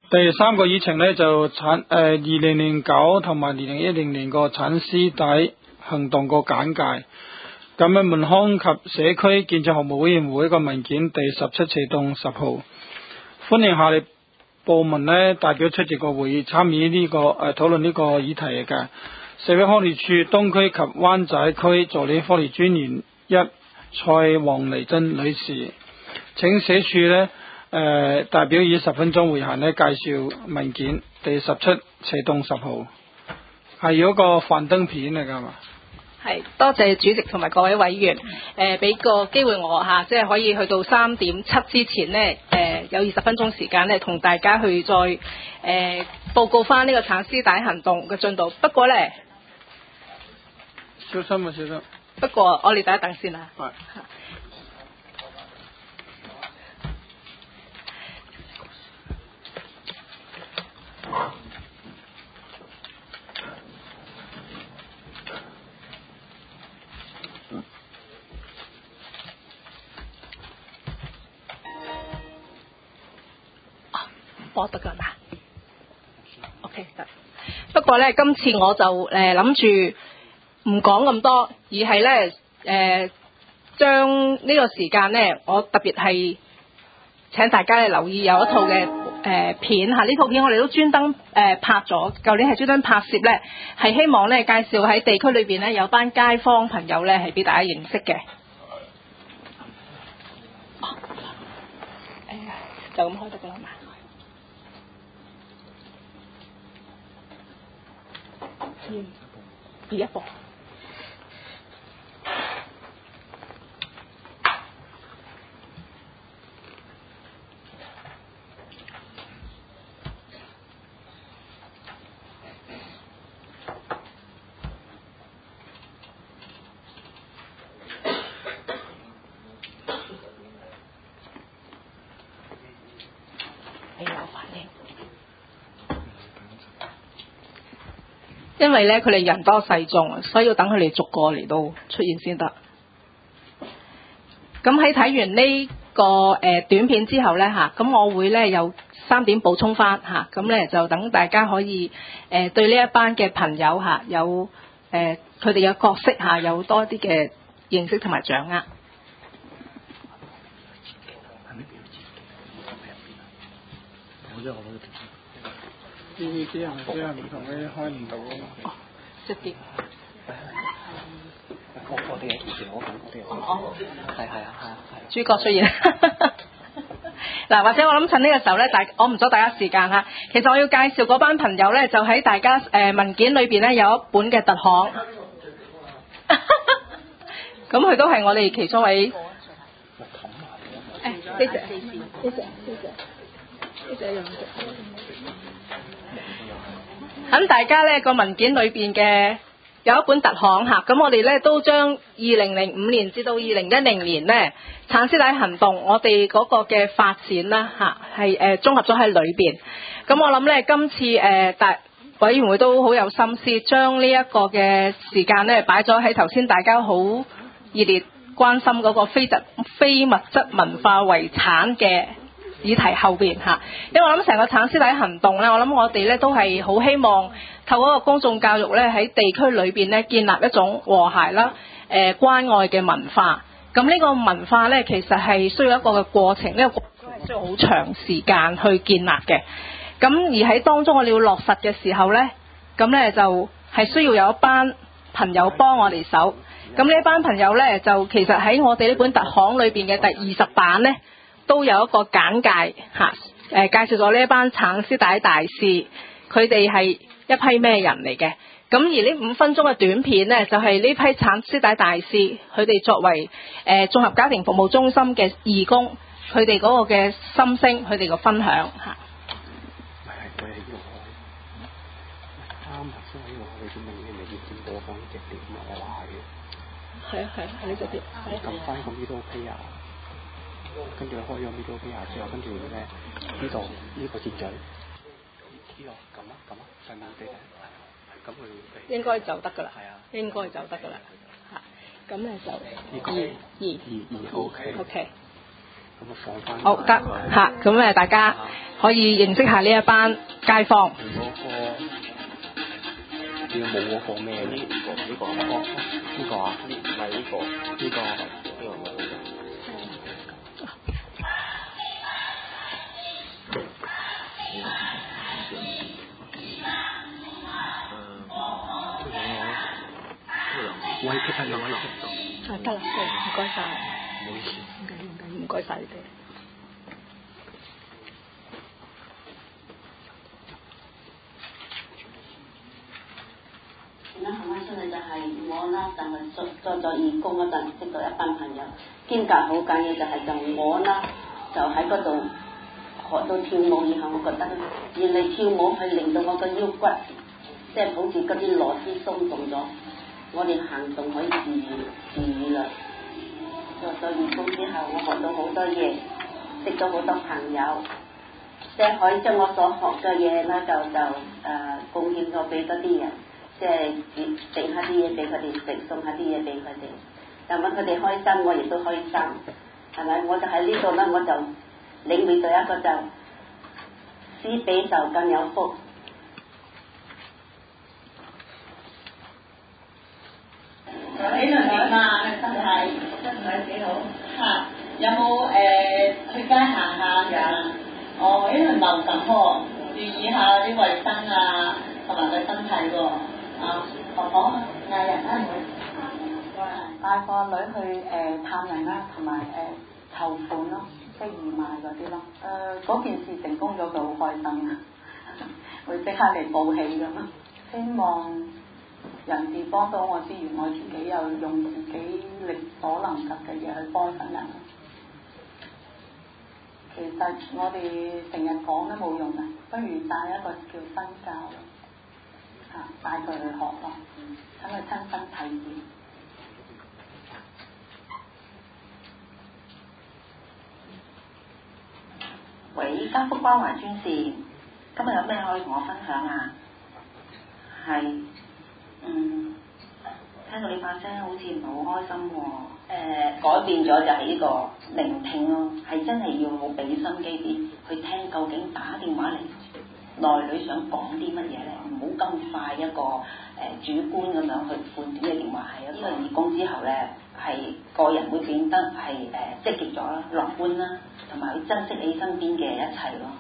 第三個議程呢，就2009同埋2010年個橙絲帶行動個簡介。咁嘅文康及社區建設項目委員會個文件第17次到10號，歡迎下列部門呢代表出席個會議，參與呢個討論呢個議題嘅。社會福利署東區及灣仔區助理福利專員1蔡黃妮珍女士，請社署呢代表以10分鐘為限呢介紹文件第17次到10號，係有個幻燈片嚟㗎嘛？ 係，多謝主席同埋各位委員，俾個機會我嚇，即係可以去到3:7之前呢，有20分鐘時間呢，同大家去再報告翻呢個橙絲帶行動嘅進度。不過呢， 小心啊，小心。 不過我哋等一等先啦。 係。 播得㗎嘛 ？OK 得。不過咧，今次我就諗住唔講咁多，而係咧將呢個時間咧，我特別係請大家留意有一套嘅片嚇，呢套片我哋都專登拍咗，舊年係專登拍攝咧，係希望咧介紹喺地區裏邊咧有班街坊朋友咧係俾大家認識嘅。就咁開得㗎啦嘛。第一步。因為咧佢哋人多勢眾，所以要等佢哋逐個嚟到出現先得。咁喺睇完呢個短片之後咧嚇，咁我會咧有3點補充翻嚇，咁咧就等大家可以對呢一班嘅朋友嚇有佢哋嘅角色嚇有多啲嘅認識同埋掌握。 PPT 係咪即係唔同嘅開唔到啊嘛？ 哦，直接。 我哋有以前我哋有。 哦。 係。 主角出現。嗱，或者我諗趁呢個時候咧，我唔阻大家時間嚇。其實我要介紹嗰班朋友咧，就喺大家文件裏邊咧有一本嘅特刊。咁佢都係我哋其中位。呢隻咁大家呢個文件裏邊嘅有一本特刊嚇，咁我哋呢都將2005年至到2010年呢橙絲帶行動我哋嗰個嘅發展啦嚇，係綜合咗喺裏邊。咁我諗呢今次大委員會都好有心思，將呢一個嘅時間呢擺咗喺頭先大家好熱烈關心嗰個非物質文化遺產嘅議題後邊嚇，因為我諗成個橙絲帶行動咧，我諗我哋咧都係好希望透過個公眾教育咧，喺地區裏邊咧建立一種和諧啦、關愛嘅文化。咁呢個文化咧，其實係需要一個嘅過程，呢個過程係需要好長時間去建立嘅。咁而喺當中我哋要落實嘅時候咧，咁咧就係需要有一班朋友幫我哋手。咁呢一班朋友咧，就其實喺我哋呢本特刊裏邊嘅第20版咧，都有一個簡介嚇，介紹咗呢一班橙絲帶大使，佢哋係一批咩人嚟嘅？咁而呢5分鐘嘅短片呢，就係呢批橙絲帶大使，佢哋作為綜合家庭服務中心嘅義工，佢哋嗰個嘅心聲，佢哋嘅分享嚇。係啊，呢隻碟。 撳翻個 middle player，跟住開咗 middle player之後，跟住咧呢度呢個箭嘴，呢個撳啊，上面地咁佢應該就得㗎啦。 係啊， 應該就得㗎啦。嚇，咁咧就 2 OK。 咁啊放翻。 好得嚇，咁大家可以認識下呢一班街坊。 要冇嗰個咩呢個呢個啊？唔係呢個唔係。威劇係咪威劇？ 得啦，唔該晒。 唔好意思， 唔該晒你哋。 而家行翻出嚟就係我啦，就係做義工嗰陣識到一班朋友，兼夾好緊要就係就我啦，就喺嗰度學到跳舞以後，我覺得原來跳舞係令到我個腰骨，即係好似嗰啲螺絲鬆動咗，我哋行動可以自愈啦。做義工之後，我學到好多嘢，識咗好多朋友，即係可以將我所學嘅嘢咧就貢獻咗俾嗰啲人。即係整下啲嘢俾佢哋食，送下啲嘢俾佢哋，咁樣佢哋開心，我亦都開心，係咪？我就喺呢度咧，我就領會到一個就施比受更有福。 呢輪點啊？身體幾好嚇？有冇去街行下㗎？呢輪流感喎，注意下啲衞生啊，同埋個身體喎。婆婆嗌人啦， 帶個女去探人啦，同埋籌款咯，即係義賣嗰啲咯。嗰件事成功咗，佢好開心啊！會即刻嚟報喜咁啊！希望人哋幫到我之餘，我自己又用自己力所能及嘅嘢去幫緊人。其實我哋成日講都冇用嘅，不如帶一個叫身教咯。帶佢去學咯，等佢親身體驗。 喂，家福關懷專線，今日有咩可以同我分享啊？係，聽到你把聲好似唔係好開心喎。改變咗就係呢個聆聽咯，係真係要好俾心機啲去聽，究竟打電話嚟內裏想講啲乜嘢咧？唔好咁快一個主觀咁樣去判斷呢個電話係呢個義工之後咧，係個人會變得係積極咗啦、樂觀啦，同埋去珍惜你身邊嘅一切咯。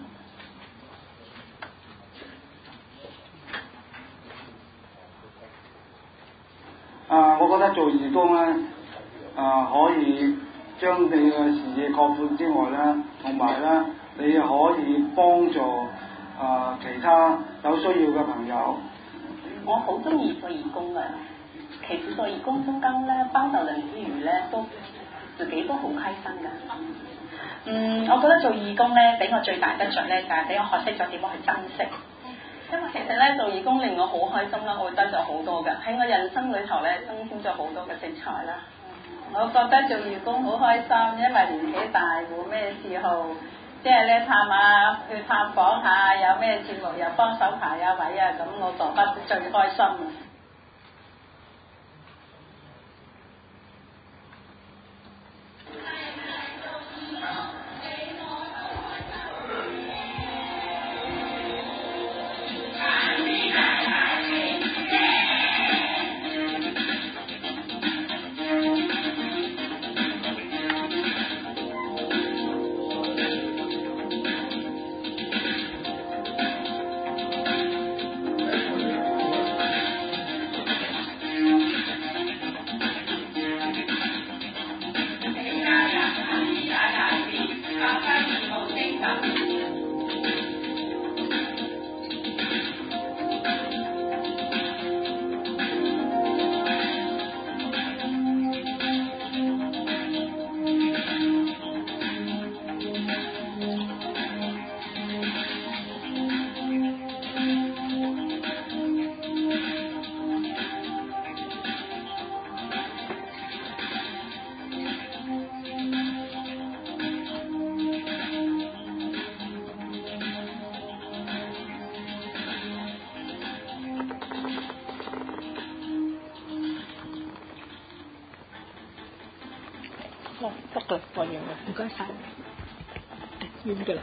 我覺得做義工咧，可以將你嘅視野擴闊之外咧，同埋咧，你可以幫助其他有需要嘅朋友。 我好中意做義工㗎，其實做義工中間咧，幫到人之餘咧，都自己都好開心㗎。我覺得做義工咧，俾我最大得着咧，就係俾我學識咗點樣去珍惜。因為其實咧，做義工令我好開心啦，我會得咗好多㗎，喺我人生裏頭咧，增添咗好多嘅色彩啦。我覺得做義工好開心，因為年紀大冇咩嗜好，即係咧去探訪下，有咩節目又幫手排下位啊，咁我覺得最開心啊！ 得㗎，我完啦，唔該晒。完㗎啦。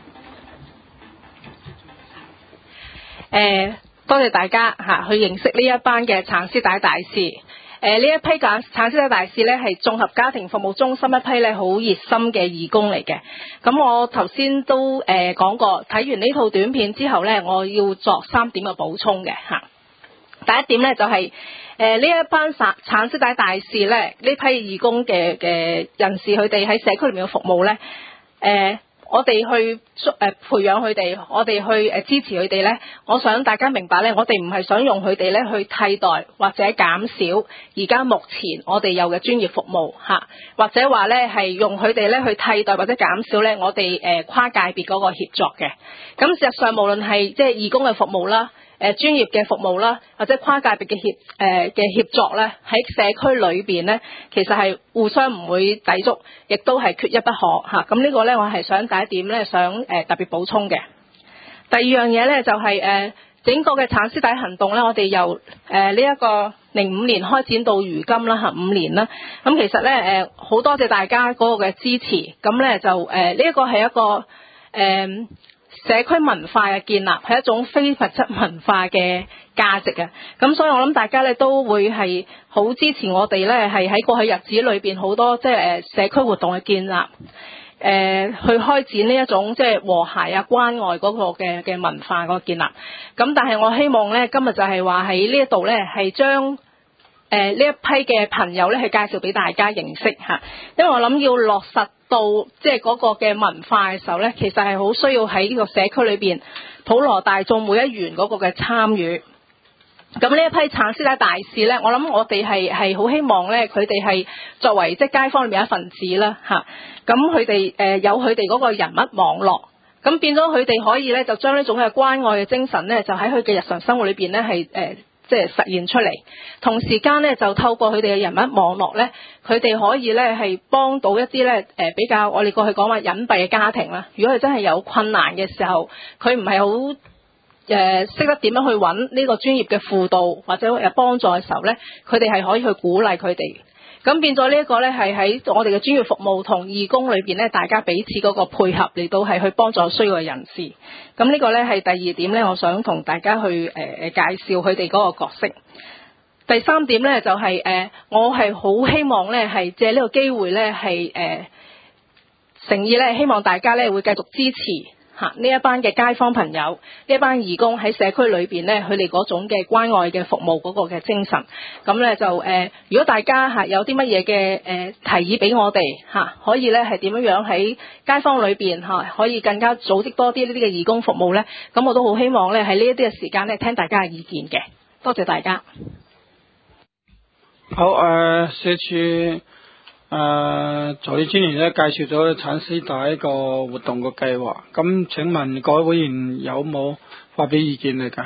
多謝大家去認識呢一班嘅橙絲帶大使。呢一批橙絲帶大使呢係綜合家庭服務中心一批呢好熱心嘅義工嚟嘅。咁我頭先都講過，睇完呢套短片之後呢，我要作3點嘅補充嘅嚇。第一點呢，就係呢一班橙絲帶大使呢，呢批義工嘅人士，佢哋喺社區裏面嘅服務呢。我哋去培養佢哋，我哋去支持佢哋呢。我想大家明白呢，我哋唔係想用佢哋呢去替代或者減少而家目前我哋有嘅專業服務嚇，或者話呢係用佢哋呢去替代或者減少呢我哋跨界別嗰個協作嘅。咁事實上無論係即係義工嘅服務啦，專業嘅服務啦，或者跨界別嘅協作咧，喺社區裏邊咧，其實係互相唔會抵觸，亦都係缺一不可嚇。咁呢個咧，我係想第一點咧，想特別補充嘅。第二樣嘢咧，就係整個嘅橙絲帶行動咧，我哋由呢一個05年開展到如今啦嚇，5年啦。咁其實咧好多謝大家嗰個嘅支持。咁咧就呢一個係一個社區文化嘅建立，係一種非物質文化嘅價值啊！咁所以我諗大家咧都會係好支持我哋咧，係喺過去日子裏邊好多即係社區活動嘅建立，去開展呢一種即係和諧啊關愛嗰個嘅文化個建立。咁但係我希望咧今日就係話喺呢一度咧係將呢一批嘅朋友咧去介紹俾大家認識嚇，因為我諗要落實到即係嗰個嘅文化嘅時候咧，其實係好需要喺呢個社區裏邊普羅大眾每一員嗰個嘅參與。咁呢一批橙絲帶大使咧，我諗我哋係好希望咧，佢哋係作為即係街坊裏面一份子啦嚇。咁佢哋有佢哋嗰個人物網絡，咁變咗佢哋可以咧就將呢種嘅關愛嘅精神咧，就喺佢嘅日常生活裏邊咧係即係實現出嚟，同時間咧就透過佢哋嘅人物網絡咧，佢哋可以咧係幫到一啲咧比較我哋過去講話隱蔽嘅家庭啦。如果佢真係有困難嘅時候，佢唔係好識得點樣去揾呢個專業嘅輔導或者幫助嘅時候咧，佢哋係可以去鼓勵佢哋。咁變咗呢一個咧係喺我哋嘅專業服務同義工裏邊咧，大家彼此嗰個配合嚟到係去幫助需要嘅人士。咁呢個咧係第二點咧，我想同大家去介紹佢哋嗰個角色。第三點咧就係我係好希望咧係借呢個機會咧係誠意咧希望大家咧會繼續支持呢一班嘅街坊朋友，呢一班義工喺社區裏邊咧，佢哋嗰種嘅關愛嘅服務嗰個嘅精神，咁咧就如果大家有啲乜嘢嘅提議俾我哋可以咧係點樣喺街坊裏邊可以更加組織多啲呢啲嘅義工服務咧，咁我都好希望咧喺呢一啲嘅時間咧聽大家嘅意見嘅，多謝大家。 好社署助理專員咧介紹咗橙絲帶個活動個計劃，咁請問各位會員有冇發表意見嚟㗎？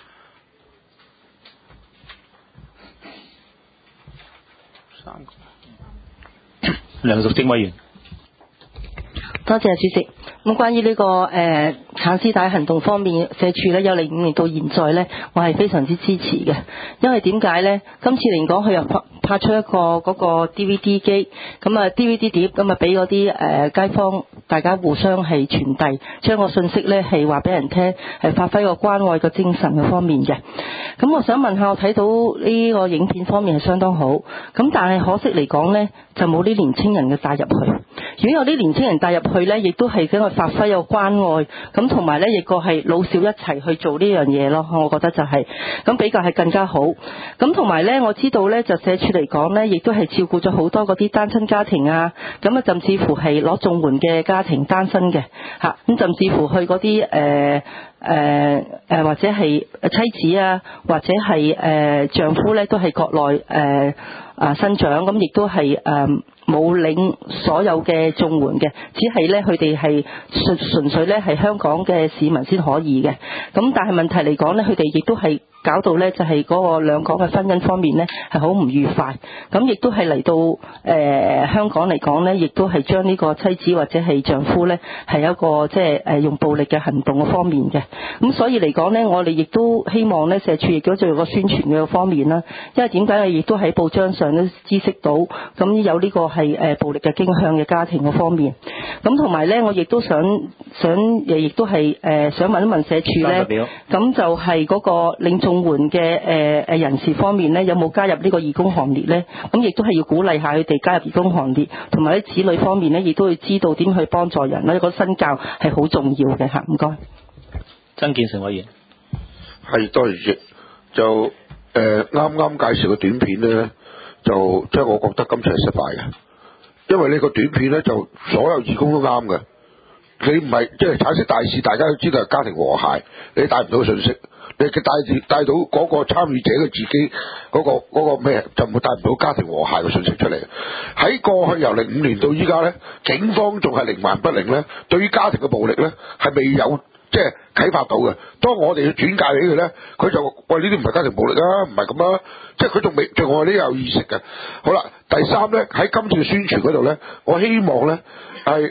梁淑貞委員， 多謝主席。咁關於呢個橙絲帶行動方面，社署咧由05年到現在咧，我係非常之支持嘅。因為點解咧？今次嚟講，佢又拍出一個嗰個 DVD 機，咁啊 DVD 碟，咁啊俾嗰啲街坊大家互相係傳遞，將個信息咧係話俾人聽，係發揮個關愛個精神嘅方面嘅。咁我想問下，我睇到呢個影片方面係相當好，咁但係可惜嚟講咧，就冇啲年青人嘅帶入去。如果有啲年青人帶入去咧，亦都係俾我發揮個關愛，咁同埋咧亦個係老少一齊去做呢樣嘢咯。我覺得就係咁比較係更加好。咁同埋咧，我知道咧就社署嚟講咧，亦都係照顧咗好多嗰啲單親家庭啊，咁啊甚至乎係攞綜援嘅家庭單身嘅嚇，咁甚至乎去嗰啲或者係妻子啊，或者係丈夫咧都係國內生長，咁亦都係冇領所有嘅綜援嘅，只係咧佢哋係純粹咧係香港嘅市民先可以嘅。咁但係問題嚟講咧，佢哋亦都係搞到咧就係嗰個兩港嘅婚姻方面咧係好唔愉快。咁亦都係嚟到香港嚟講咧，亦都係將呢個妻子或者係丈夫咧係一個即係用暴力嘅行動嘅方面嘅。咁所以嚟講咧，我哋亦都希望咧社署亦都做個宣傳嘅方面啦。因為點解亦都喺報章上都知悉到，咁有呢個係暴力嘅傾向嘅家庭嗰方面。咁同埋咧，我亦都想亦都係想問一問社署咧，咁就係嗰個領綜援嘅人士方面咧，有冇加入呢個義工行列咧？咁亦都係要鼓勵下佢哋加入義工行列，同埋啲子女方面咧，亦都要知道點去幫助人啦。個身教係好重要嘅嚇，唔該。 曾建成委員， 係多謝主席。就啱啱介紹嘅短片咧，就即係我覺得今次係失敗嘅，因為呢個短片咧就所有義工都啱嘅。你唔係即係橙色大使，大家都知道係家庭和諧，你帶唔到信息，你帶到嗰個參與者嘅自己嗰個咩，就唔會帶唔到家庭和諧嘅信息出嚟。喺過去由05年到依家咧，警方仲係靈還不靈咧，對於家庭嘅暴力咧係未有即係啟發到嘅。當我哋要轉介俾佢咧，佢就喂，呢啲唔係家庭暴力啊，唔係咁啊，即係佢仲未對我哋有意識嘅。好啦，第三咧，喺今次嘅宣傳嗰度咧，我希望咧係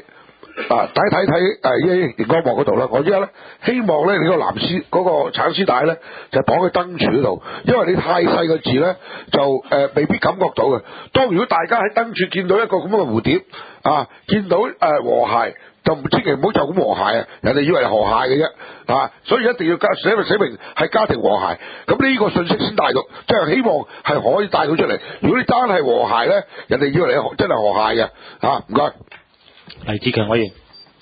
睇熒光幕嗰度啦。我而家咧希望咧你個藍絲嗰個橙絲帶咧就綁喺燈柱嗰度，因為你太細個字咧就未必感覺到嘅。當如果大家喺燈柱見到一個咁嘅蝴蝶啊，見到和諧，就千祈唔好就咁和諧啊！人哋以為係和諧嘅啫啊，所以一定要寫明係家庭和諧。咁呢個信息先帶到，即係希望係可以帶到出嚟。如果你單係和諧咧，人哋以為你真係和諧嘅嚇。唔該。 黎志強委員。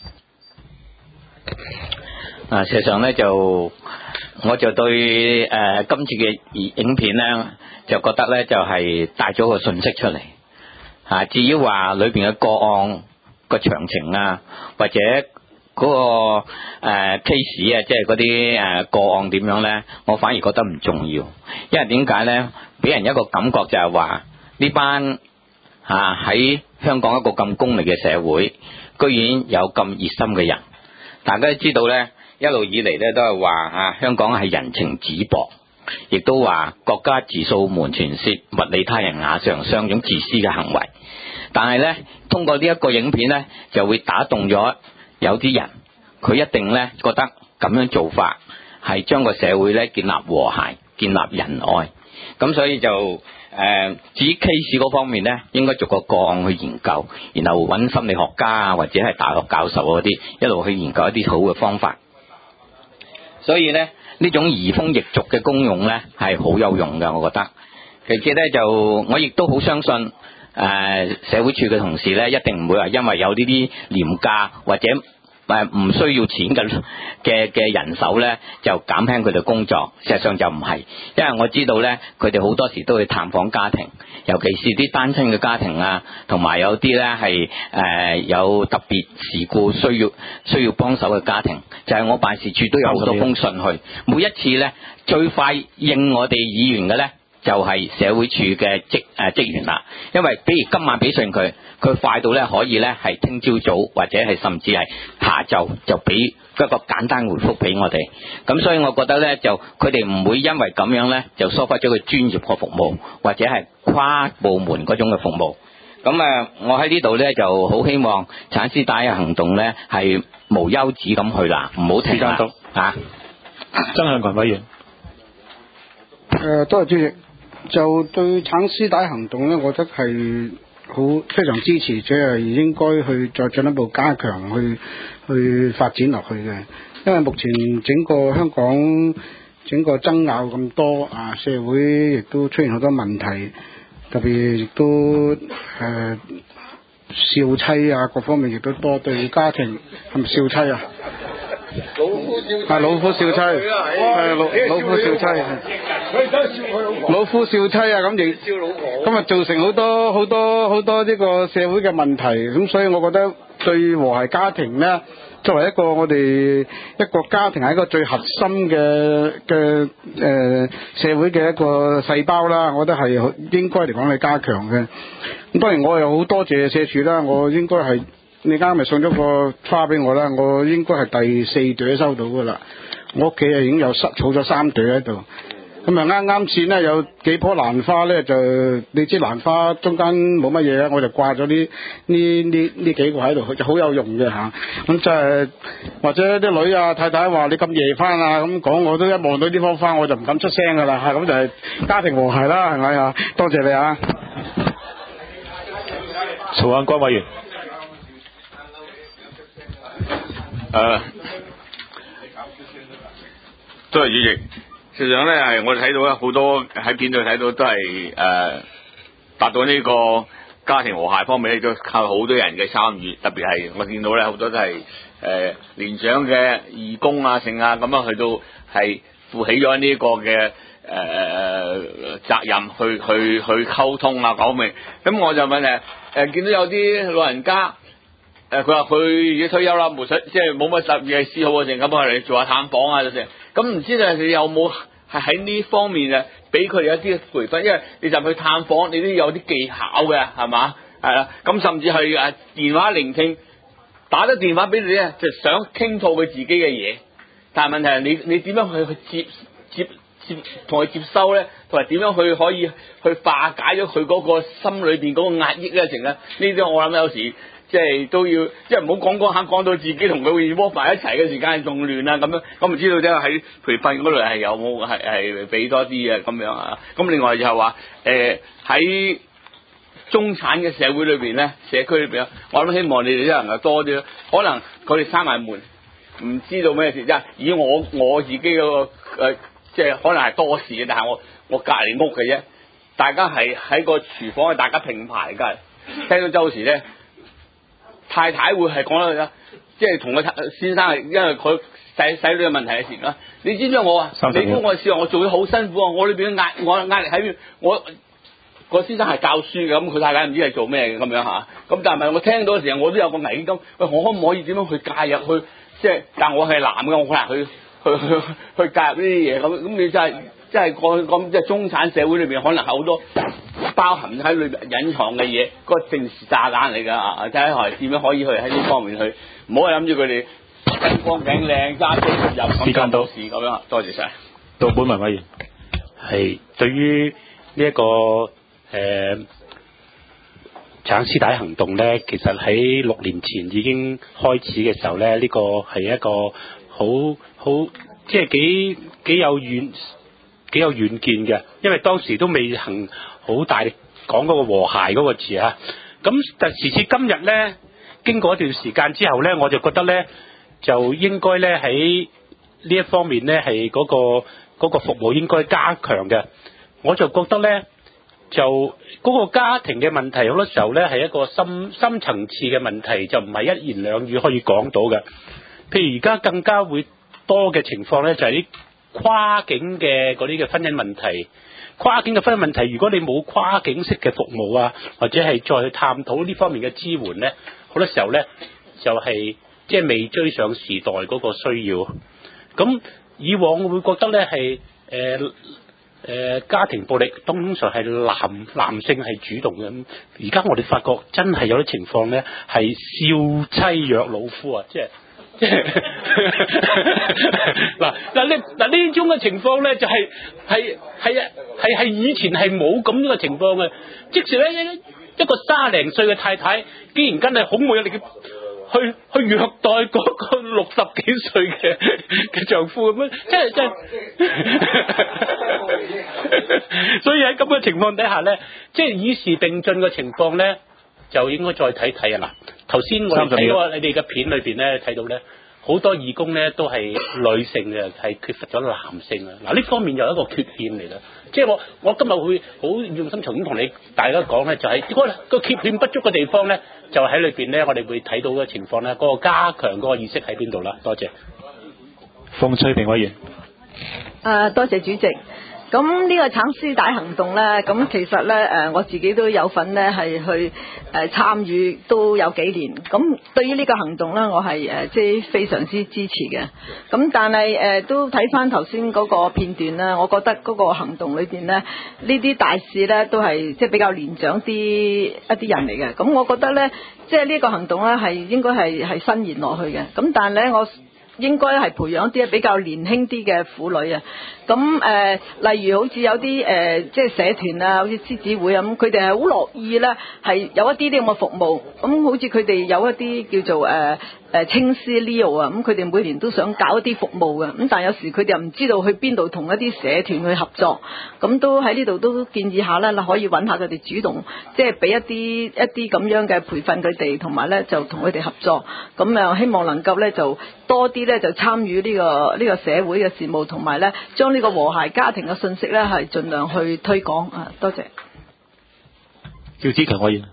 事實上咧我就對今次嘅影片咧就覺得咧就係帶咗個信息出嚟嚇。至於話裏邊嘅個案個詳情啊，或者嗰個case 啊，即係嗰啲個案點樣咧，我反而覺得唔重要。因為點解咧？俾人一個感覺就係話呢班喺香港一個咁功利嘅社會，居然有咁熱心嘅人。大家都知道咧，一路以嚟咧都係話香港係人情紙薄，亦都話國家自掃門前雪，勿理他人瓦上霜，種自私嘅行為。但係咧，通過呢一個影片咧，就會打動咗有啲人，佢一定咧覺得咁樣做法係將個社會咧建立和諧、建立仁愛。咁所以就至於 case 嗰方面咧，應該逐個案去研究，然後揾心理學家啊，或者係大學教授嗰啲一路去研究一啲好嘅方法。所以咧，呢種移風易俗嘅功用咧係好有用嘅，我覺得。其次咧我亦都好相信社會處嘅同事咧，一定唔會話因為有呢啲廉價或者唔需要錢嘅人手咧，就減輕佢哋工作。事實上就唔係，因為我知道咧，佢哋好多時都去探訪家庭，尤其是啲單親嘅家庭啊，同埋有啲咧係有特別事故需要幫手嘅家庭，就係我辦事處都有好多封信去。每一次咧，最快應我哋議員嘅咧，就係社會處嘅職員啦。因為比如今晚俾信佢快到咧可以咧係聽朝早或者係甚至係下晝就俾一個簡單回覆俾我哋。咁所以我覺得咧就佢哋唔會因為咁樣咧就疏忽咗佢專業嘅服務或者係跨部門嗰種嘅服務。咁我喺呢度咧就好希望橙絲帶嘅行動咧係無休止咁去啦，唔好停啦嚇。曾向群委員。 多謝主席。就對橙絲帶行動咧，我覺得係非常支持，即係應該去再進一步加強去發展落去嘅。因為目前整個香港整個爭拗咁多啊，社會亦都出現好多問題，特別亦都少妻啊，各方面亦都多，對家庭係咪少妻啊？老夫少妻，係老夫少妻，係老夫少妻，老夫少妻啊！咁亦咁啊，造成好多呢個社會嘅問題。咁所以我覺得對和諧家庭咧，作為一個我哋一個家庭係一個最核心嘅社會嘅一個細胞啦，我覺得係應該嚟講係加強嘅。咁當然我又好多謝社署啦，我應該係。你啱咪送咗個花俾我啦，我應該係第4朵收到噶啦。我屋企已經有儲咗3朵喺度。咁啊啱先咧有幾棵蘭花咧，就你知蘭花中間冇乜嘢啊，我就掛咗呢幾個喺度，就好有用嘅嚇。咁就係或者啲女啊太太話你咁夜翻啊咁講，我都一望到呢棵花我就唔敢出聲噶啦嚇。咁就係家庭和諧啦，係咪啊？多謝你啊！ 曹安國委員。 多謝主席。事實上咧，係我哋睇到咧，好多喺片度睇到都係達到呢個家庭和諧方面咧，都靠好多人嘅參與。特別係我見到咧，好多都係年長嘅義工啊、剩啊咁樣去到係負起咗呢個嘅責任去溝通啊講明。咁我就問見到有啲老人家佢話佢已經退休啦，冇即係冇乜特別嘅嗜好啊，成咁嚟做下探訪啊，成咁唔知你有冇係喺呢方面啊，俾佢哋一啲培訓，因為你就去探訪，你都有啲技巧嘅，係嘛？係啦，咁甚至係電話聆聽，打咗電話俾你咧，就想傾吐佢自己嘅嘢，但係問題係你點樣去接同佢接收咧，同埋點樣去可以去化解咗佢嗰個心裏邊嗰個壓抑咧，成呢啲我諗有時。即係都要，即係唔好講到自己同佢會窩埋一齊嘅時間仲亂啊咁樣，咁唔知道即係喺培訓嗰度係有冇係俾多啲嘅咁樣啊？咁另外就係話喺中產嘅社會裏邊咧，社區裏邊，我諗希望你哋都能夠多啲，可能佢哋閂埋門，唔知道咩事，即係以我自己嗰個即係可能係多事嘅，但係我隔離屋嘅啫，大家係喺個廚房，大家並排㗎，聽到周時咧。太太會係講啦，即係同個先生係，因為佢細女嘅問題嘅時啦。你知唔知我啊？你估我試話我做咗好辛苦啊！我裏邊我壓力喺邊？我個先生係教書嘅，咁佢太太唔知係做咩嘅咁樣嚇。咁但係我聽到嘅時候，我都有個危機感。喂，我可唔可以點樣去介入去？即係，但我係男嘅，我好難去介入呢啲嘢。咁你真係講即係中產社會裏邊，可能好多。包含喺裏邊隱藏嘅嘢，嗰個定時炸彈嚟㗎，睇下點樣可以去喺呢方面去，唔好係諗住佢哋身光頸靚揸車入時間到咁樣。多謝晒。 到本文委員係對於呢一個橙絲帶行動咧，其實喺6年前已經開始嘅時候咧，呢個係一個好即係幾有遠見嘅，因為當時都未行。好大力講嗰個和諧嗰個詞啊！咁但時至今日咧，經過一段時間之後咧，我就覺得咧，就應該咧喺呢一方面咧係嗰個服務應該加強嘅。我就覺得咧，就嗰個家庭嘅問題好多時候咧係一個深層次嘅問題，就唔係一言兩語可以講到嘅。譬如而家更加會多嘅情況咧，就係啲跨境嘅嗰啲嘅婚姻問題。跨境嘅婚姻問題，如果你冇跨境式嘅服務啊，或者係再去探討呢方面嘅支援咧，好多時候咧就係即係未追上時代嗰個需要。咁以往我會覺得咧係家庭暴力通常係男性係主動嘅，而家我哋發覺真係有啲情況咧係少妻虐老夫啊，即係嗱呢種嘅情況咧就係以前係冇咁樣嘅情況嘅，即使咧一個30歲嘅太太，竟然真係好冇有力嘅去虐待嗰個60幾歲嘅丈夫咁樣，真係所以喺咁嘅情況底下咧，即係與時並進嘅情況咧，就應該再睇睇啊！嗱，頭先我哋睇過你哋嘅片裏邊咧，睇到咧好多義工咧都係女性嘅，係缺乏咗男性啊！嗱，呢方面又有一個缺陷嚟啦。即係我今日會好用心從咁同你大家講咧，就係個缺陷不足嘅地方咧，就喺裏邊咧，我哋會睇到嘅情況咧，嗰個加強嗰個意識喺邊度啦？多謝。馮翠萍委員。 多謝主席。咁呢個橙絲帶行動咧，咁其實咧我自己都有份咧係去參與都有幾年。咁對於呢個行動咧，我係即係非常之支持嘅。咁但係都睇翻頭先嗰個片段啦，我覺得嗰個行動裏邊咧，呢啲大使咧都係即係比較年長一啲人嚟嘅。咁我覺得咧，即係呢個行動咧係應該係伸延落去嘅。咁但係咧我應該係培養啲比較年輕啲嘅婦女啊，咁例如好似有啲即係社團啊，好似獅子會咁，佢哋係好樂意咧，係有一啲咁嘅服務，咁好似佢哋有一啲叫做青絲 Leo 啊，咁佢哋每年都想搞一啲服務嘅，咁但係有時佢哋又唔知道去邊度同一啲社團去合作，咁都喺呢度都建議下啦，可以揾下佢哋主動，即係俾一啲咁樣嘅培訓佢哋，同埋咧就同佢哋合作，咁希望能夠咧就多啲咧就參與呢個社會嘅事務，同埋咧將呢個和諧家庭嘅信息咧係盡量去推廣啊！多謝。 趙子強可以。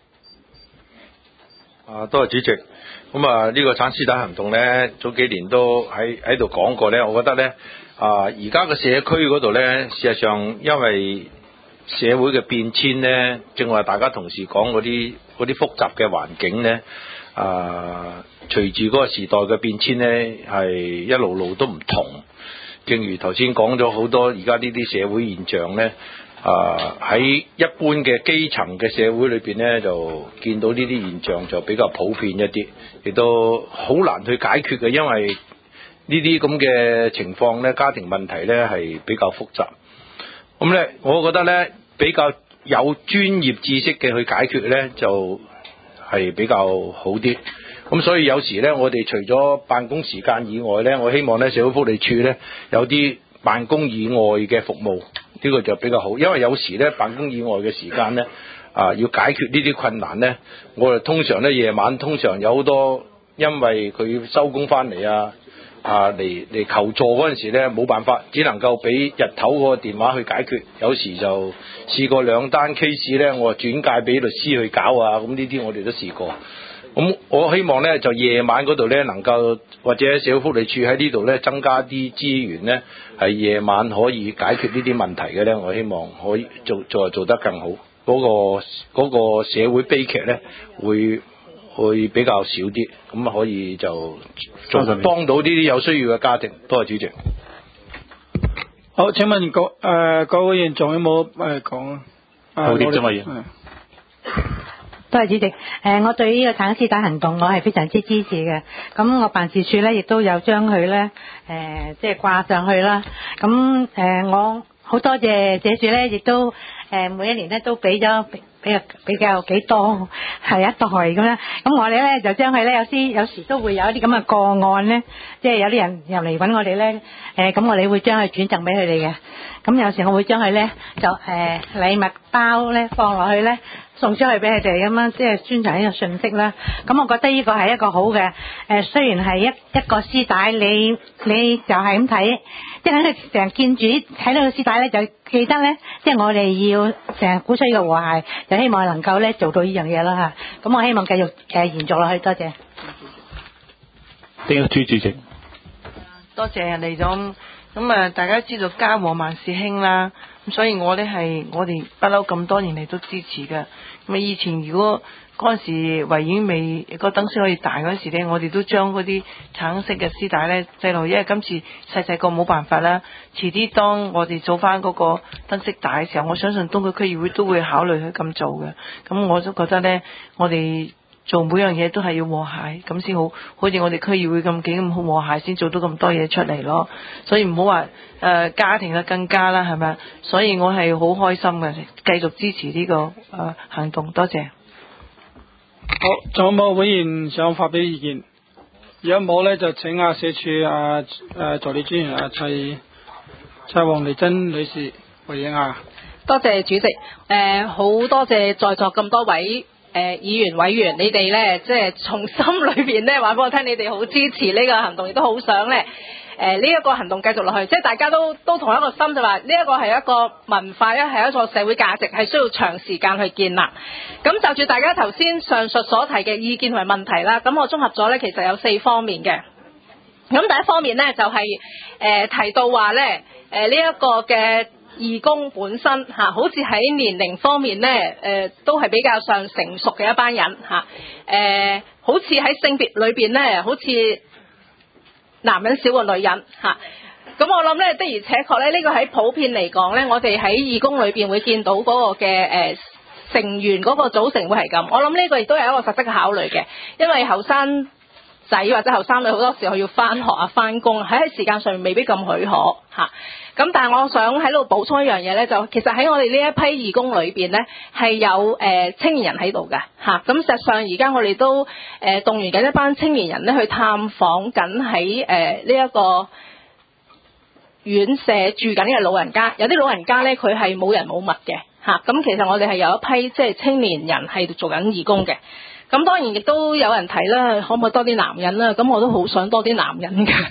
多謝主席。咁啊，呢個橙絲帶行動咧，早幾年都喺度講過咧。我覺得咧，而家嘅社區嗰度咧，事實上因為社會嘅變遷咧，正話大家同事講嗰啲複雜嘅環境咧，隨住嗰個時代嘅變遷咧，係一路都唔同。正如頭先講咗好多，而家呢啲社會現象咧。喺一般嘅基層嘅社會裏邊咧，就見到呢啲現象就比較普遍一啲，亦都好難去解決嘅，因為呢啲咁嘅情況咧，家庭問題咧係比較複雜。咁咧，我覺得咧比較有專業知識嘅去解決咧，就係比較好啲。咁所以有時咧，我哋除咗辦公時間以外咧，我希望咧社會福利處咧有啲辦公以外嘅服務。呢個就比較好，因為有時咧辦公以外嘅時間咧，要解決呢啲困難咧，我哋通常咧夜晚通常有好多，因為佢收工翻嚟嚟求助嗰陣時咧冇辦法，只能夠俾日頭嗰個電話去解決。有時就試過2單 case 咧，我轉介俾律師去搞啊，咁呢啲我哋都試過。咁我希望咧就夜晚嗰度咧能夠或者社會福利處喺呢度咧增加啲資源咧，係夜晚可以解決呢啲問題嘅咧，我希望可以做得更好。嗰個社會悲劇咧會比較少啲，咁可以就幫到呢啲有需要嘅家庭。多謝主席。 好，請問各位議員仲有冇講啊？ 好啲，張委員。 多謝主席。我對呢個橙絲帶行動我係非常之支持嘅。咁我辦事處咧亦都有將佢咧即係掛上去啦。咁我好多謝社署咧，亦都每一年咧都俾咗比較幾多係一代咁樣。咁我哋咧就將佢咧有時都會有一啲咁嘅個案咧，即係有啲人入嚟揾我哋咧，咁我哋會將佢轉贈俾佢哋嘅。咁有時我會將佢咧就禮物包咧放落去咧，送出去俾佢哋咁樣，即係宣傳呢個信息啦。咁我覺得呢個係一個好嘅，雖然係一個絲帶，你就係咁睇，即係成日見住睇到個絲帶咧，就記得咧，即係我哋要成日鼓吹呢個和諧，就希望能夠咧做到呢樣嘢啦嚇。咁我希望繼續延續落去，多謝。 丁朱主席， 多謝嚟咗。咁大家知道家和萬事興啦，咁所以我哋不嬲咁多年嚟都支持嘅。咁以前如果嗰陣時維園未個燈飾可以大嗰陣時咧，我哋都將嗰啲橙色嘅絲帶咧製落，因為今次細個冇辦法啦。遲啲當我哋做翻嗰個燈飾大嘅時候，我相信東區區議會都會考慮去咁做嘅。咁我都覺得咧，我哋做每樣嘢都係要和諧，咁先好似我哋區議會咁幾咁好和諧，先做到咁多嘢出嚟咯。所以唔好話家庭嘅更加啦，係咪？所以我係好開心嘅，繼續支持呢個行動。多謝。 好，仲有冇委員想發表意見？如果冇咧，就請社署助理專員蔡黃麗珍女士回應下。 多謝主席，好多謝在座咁多位議員委員，你哋咧即係從心裏邊咧話俾我聽，你哋好支持呢個行動，亦都好想咧呢一個行動繼續落去，即係大家都同一個心，就話呢一個係一個文化，係一個社會價值，係需要長時間去建立。咁就住大家頭先上述所提嘅意見同埋問題啦，咁我綜合咗咧，其實有4方面嘅。咁第一方面咧就係提到話咧呢一個嘅義工本身好似喺年齡方面咧都係比較上成熟嘅一班人好似喺性別裏邊咧，好似男人少過女人咁我諗咧的而且確咧呢個喺普遍嚟講咧，我哋喺義工裏邊會見到嗰個嘅成員嗰個組成會係咁。我諗呢個亦都係一個實質嘅考慮嘅，因為後生仔或者後生女好多時候要翻學啊、翻工，喺時間上面未必咁許可嚇。咁但係我想喺度補充一樣嘢咧，就其實喺我哋呢一批義工裏邊咧係有青年人喺度嘅嚇。咁實際上而家我哋都動員緊一班青年人咧去探訪緊喺呢一個院舍住緊嘅老人家，有啲老人家咧佢係冇人冇物嘅嚇。咁其實我哋係有一批即係青年人係做緊義工嘅。咁當然亦都有人提啦，可唔可以多啲男人啦？咁我都好想多啲男人㗎。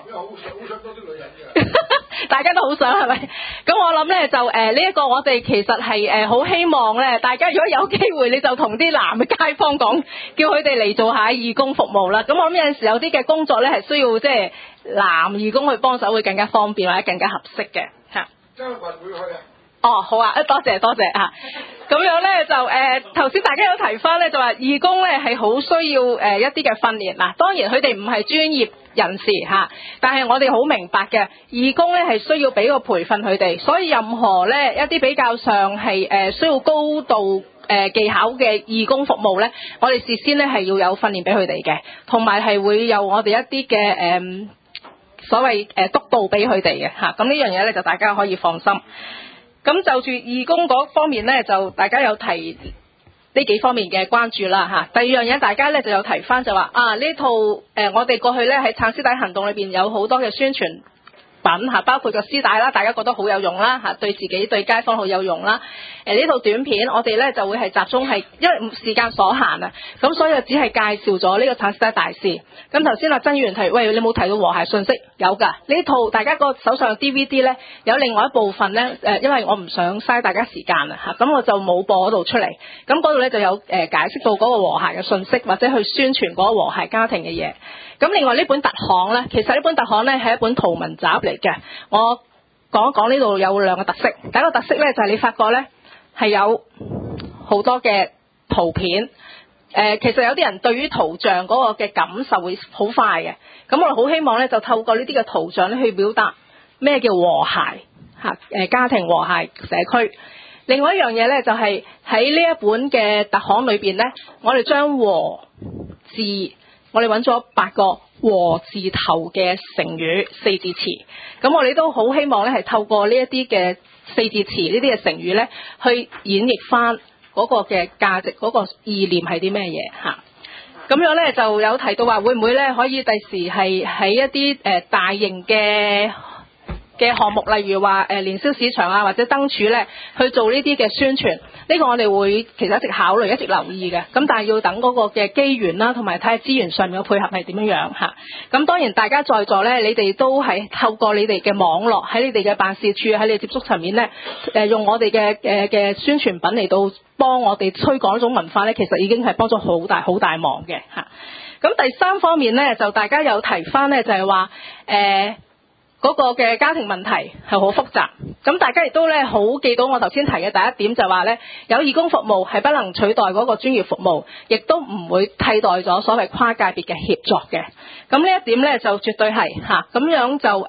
大家都好想係咪？咁我諗咧就呢一個我哋其實係好希望咧，大家如果有機會你就同啲男嘅街坊講，叫佢哋嚟做下義工服務啦。咁我諗有陣時有啲嘅工作咧係需要即係男義工去幫手會更加方便或者更加合適嘅嚇。周運會去啊？哦，好啊，多謝嚇。咁樣咧就頭先大家有提翻咧，就話義工咧係好需要一啲嘅訓練嗱。當然佢哋唔係專業人士嚇，但係我哋好明白嘅，義工咧係需要俾個培訓佢哋，所以任何咧一啲比較上係需要高度技巧嘅義工服務咧，我哋事先咧係要有訓練俾佢哋嘅，同埋係會有我哋一啲嘅所謂督導俾佢哋嘅嚇。咁呢樣嘢咧就大家可以放心。咁就住義工嗰方面咧，就大家有提呢幾方面嘅關注啦嚇。第二樣嘢，大家咧就有提翻就話呢套我哋過去咧喺撐絲帶行動裏邊有好多嘅宣傳品嚇，包括個絲帶啦，大家覺得好有用啦嚇，對自己對街坊好有用啦。呢套短片我哋咧就會係集中係因為時間所限啊，咁所以就只係介紹咗呢個撐絲帶大使。咁頭先曾議員提，喂，你冇提到和諧信息？有㗎，呢套大家個手上嘅 DVD 咧有另外一部分咧因為我唔想嘥大家時間啊嚇，咁我就冇播嗰度出嚟。咁嗰度咧就有解釋到嗰個和諧嘅信息，或者去宣傳嗰個和諧家庭嘅嘢。咁另外呢本特刊咧，其實呢本特刊咧係一本圖文集嚟嘅。我講一講呢度有兩個特色。第一個特色咧就係你發覺咧係有好多嘅圖片。其實有啲人對於圖像嗰個嘅感受會好快嘅。咁我哋好希望咧就透過呢啲嘅圖像咧去表達咩叫和諧嚇，家庭和諧社區。另外一樣嘢咧就係喺呢一本嘅特刊裏邊咧，我哋將和字，我哋揾咗8個和字頭嘅成語四字詞。咁我哋都好希望咧係透過呢一啲嘅四字詞呢啲嘅成語咧，去演繹翻嗰個嘅價值，嗰個意念係啲咩嘢嚇？咁樣咧就有提到話，會唔會咧可以第時係喺一啲大型嘅項目，例如話年宵市場啊或者燈柱咧去做呢啲嘅宣傳？呢個我哋會其實一直考慮、一直留意嘅。咁但係要等嗰個嘅機緣啦，同埋睇下資源上面嘅配合係點樣樣嚇。咁當然大家在座咧，你哋都係透過你哋嘅網絡喺你哋嘅辦事處喺你哋接觸層面咧，用我哋嘅宣傳品嚟到幫我哋推廣一種文化咧，其實已經係幫咗好大忙嘅嚇。咁第三方面咧，就大家有提翻咧，就係話嗰個嘅家庭問題係好複雜。咁大家亦都咧好記到我頭先提嘅第一點，就話咧有義工服務係不能取代嗰個專業服務，亦都唔會替代咗所謂跨界別嘅協作嘅。咁呢一點咧就絕對係嚇。咁樣就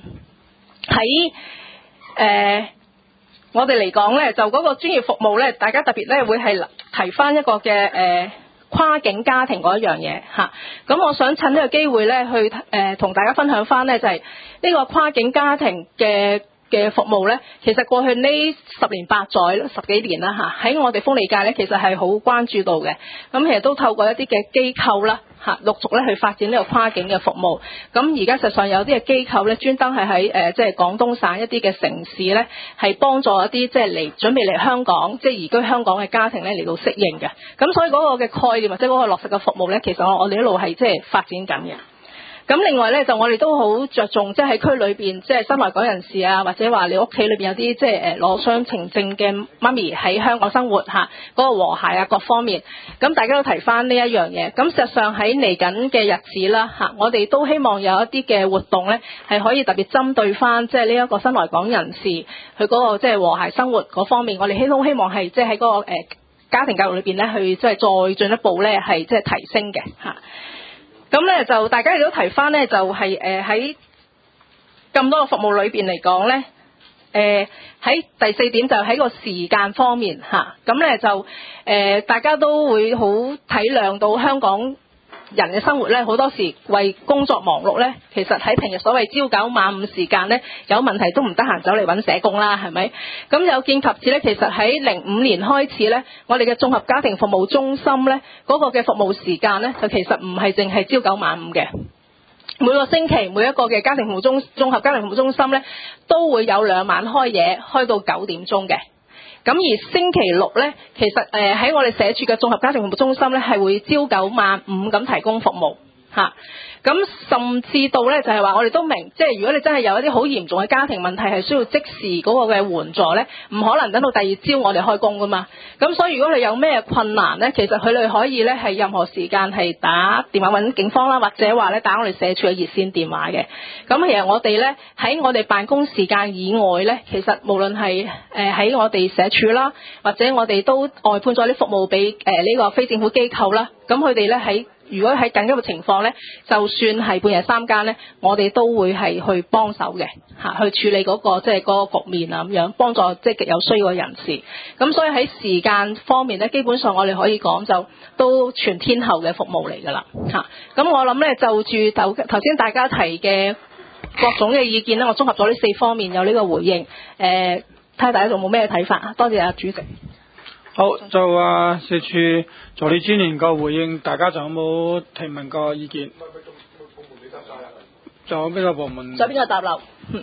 喺我哋嚟講咧，就嗰個專業服務咧，大家特別咧會係提翻一個嘅跨境家庭嗰一樣嘢嚇。咁我想趁呢個機會咧去同大家分享翻咧，就係呢個跨境家庭嘅服務咧，其實過去呢10年8載10幾年啦嚇，喺我哋豐利界咧其實係好關注到嘅。咁其實都透過一啲嘅機構啦嚇，陸續咧去發展呢個跨境嘅服務。咁而家實際上有啲嘅機構咧，專登係喺即係廣東省一啲嘅城市咧，係幫助一啲即係準備嚟香港即係移居香港嘅家庭咧嚟到適應嘅。咁所以嗰個嘅概念或者嗰個落實嘅服務咧，其實我哋一路係即係發展緊嘅。咁另外咧，就我哋都好着重，即係喺區裏邊，即係新來港人士啊，或者話你屋企裏邊有啲即係攞雙程證嘅媽咪喺香港生活嚇，嗰個和諧啊各方面，咁大家都提翻呢一樣嘢。咁實際上喺嚟緊嘅日子啦嚇，我哋都希望有一啲嘅活動咧，係可以特別針對翻即係呢一個新來港人士佢嗰個即係和諧生活嗰方面，我哋希望係即係喺嗰個家庭教育裏邊咧，去即係再進一步咧係即係提升嘅嚇。咁咧就大家亦都提翻咧，就係喺咁多個服務裏邊嚟講咧，喺第4點就喺個時間方面嚇。咁咧就大家都會好體諒到香港人嘅生活咧，好多時為工作忙碌咧，其實喺平日所謂朝九晚五時間咧，有問題都唔得閒走嚟揾社工啦，係咪？咁有見及此咧，其實喺05年開始咧，我哋嘅綜合家庭服務中心咧，嗰個嘅服務時間咧，就其實唔係淨係朝九晚五嘅。每個星期每一個嘅家庭服務綜合家庭服務中心咧，都會有2晚開嘢，開到9點鐘嘅。咁而星期六咧，其實喺我哋社署嘅綜合家庭服務中心咧，係會朝九晚五咁提供服務嚇。咁甚至到咧就係話，我哋都明，即係如果你真係有一啲好嚴重嘅家庭問題，係需要即時嗰個嘅援助咧，唔可能等到第二朝我哋開工噶嘛。咁所以如果你有咩困難咧，其實佢哋可以咧係任何時間係打電話揾警方啦，或者話咧打我哋社署嘅熱線電話嘅。咁其實我哋咧喺我哋辦公時間以外咧，其實無論係喺我哋社署啦，或者我哋都外判咗啲服務俾呢個非政府機構啦。咁佢哋咧如果喺緊急嘅情況咧，就算係半夜3更咧，我哋都會係去幫手嘅嚇，去處理嗰個即係嗰個局面啊咁樣，幫助即係極有需要嘅人士。咁所以喺時間方面咧，基本上我哋可以講就都全天候嘅服務嚟㗎啦嚇。咁我諗咧就住頭先大家提嘅各種嘅意見咧，我綜合咗呢4方面有呢個回應。睇下大家仲冇咩睇法？多謝阿主席。 好，就社署助理專員個回應，大家仲有冇提問個意見？仲有邊個部門？ 仲有邊個答漏？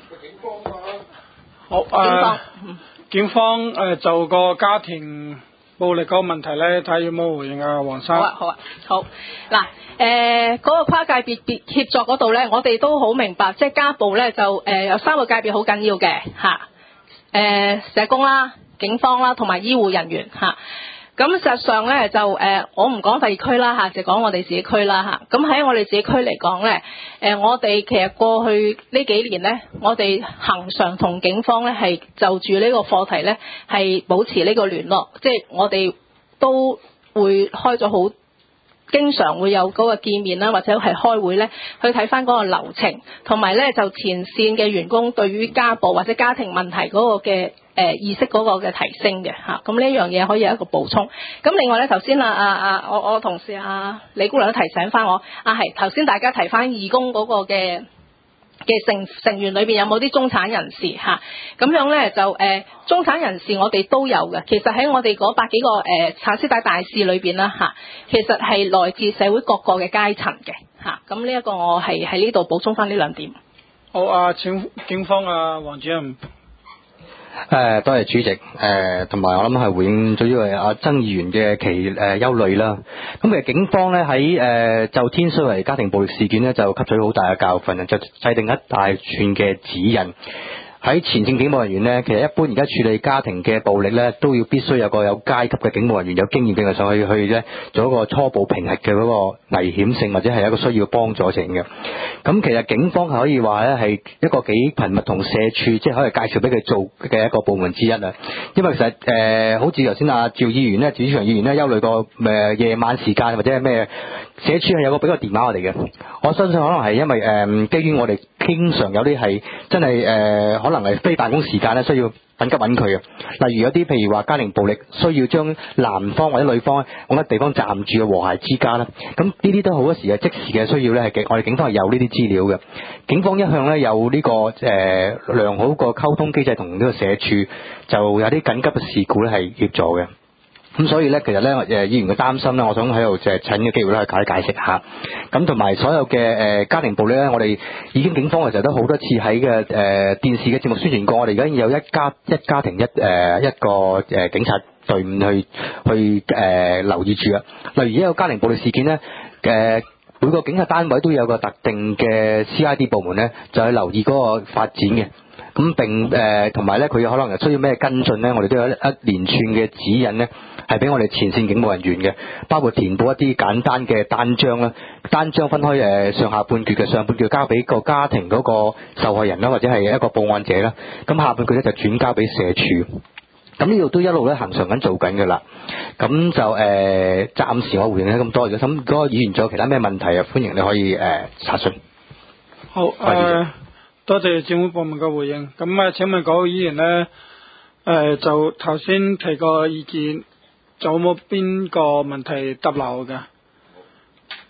好，警方就個家庭暴力個問題咧，睇下有冇回應啊，黃生。 好。嗱，嗰個跨界別協作嗰度咧，我哋都好明白，即係家暴咧就有3個界別好緊要嘅嚇，社工啦、警方啦同埋醫護人員嚇。咁事實上咧就我唔講第二區啦嚇，就講我哋自己區啦嚇。咁喺我哋自己區嚟講咧，我哋其實過去呢幾年咧，我哋恆常同警方咧係就住呢個課題咧係保持呢個聯絡，即係我哋都會開咗好經常會有嗰個見面啦，或者係開會咧去睇翻嗰個流程，同埋咧就前線嘅員工對於家暴或者家庭問題嗰個嘅意識嗰個嘅提升嘅嚇，咁呢樣嘢可以有一個補充。咁另外咧，頭先我同事李姑娘都提醒翻我，係頭先大家提翻義工嗰個嘅成員裏邊有冇啲中產人士嚇？咁樣咧就中產人士我哋都有嘅。其實喺我哋嗰百幾個橙絲帶大使裏邊啦嚇，其實係來自社會各個嘅階層嘅嚇。咁呢一個我係喺呢度補充翻呢2點。 好，請警方黃主任。 多謝主席，同埋我諗係回應最主要係阿曾議員嘅憂慮啦。咁其實警方咧喺就天水圍家庭暴力事件咧就吸取好大嘅教訓，就制定一大串嘅指引。喺前線警務人員呢，其實一般而家處理家庭嘅暴力呢，都要必須有個有階級嘅警務人員有經驗嘅上去呢做一個初步評核嘅嗰個危險性或者係一個需要幫助性嘅。咁其實警方係可以話呢係一個幾頻密同社署即係可以介紹俾佢做嘅一個部門之一啊。因為其實好似頭先阿趙議員呢，趙志祥議員呢憂慮過夜晚時間或者係咩，社署係有個俾個電話我哋嘅。我相信可能係因為基於我哋經常有啲係真係可能係非辦公時間咧，需要緊急揾佢嘅。例如有啲譬如話家庭暴力，需要將男方或者女方揾個地方暫住嘅和諧之家啦。咁呢啲都好多時係即時嘅需要咧，係我哋警方係有呢啲資料嘅。警方一向咧有呢個良好個溝通機制，同呢個社署就有啲緊急嘅事故咧係協助嘅。咁所以咧，其實咧議員嘅擔心咧，我想喺度就係趁嘅機會咧去解釋下。咁同埋所有嘅家庭暴力咧，我哋已經警方其實都好多次喺嘅電視嘅節目宣傳過，我哋而家有一家庭一個警察隊伍去留意住啊。例如一個家庭暴力事件咧，每個警察單位都有個特定嘅 CID 部門咧，就去留意嗰個發展嘅。咁並同埋咧，佢可能又需要咩跟進咧？我哋都有一連串嘅指引咧，係俾我哋前線警務人員嘅，包括填報一啲簡單嘅單張啦，單張分開上下半橛嘅，上半橛交俾個家庭嗰個受害人啦，或者係一個報案者啦，咁下半橛咧就轉交俾社署。咁呢度都一路咧恆常緊做緊㗎啦。咁就暫時我回應咗咁多。如果議員仲有其他咩問題啊，歡迎你可以查詢。 好，多謝政府部門嘅回應。咁請問各位議員呢，就頭先提個意見，仲有冇邊個問題答漏㗎？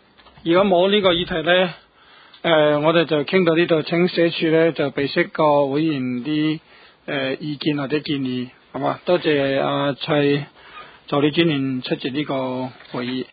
如果冇呢個議題咧，我哋就傾到呢度，請社署咧就備悉個會員啲意見或者建議，係嘛？多謝阿蔡助理專員出席呢個會議。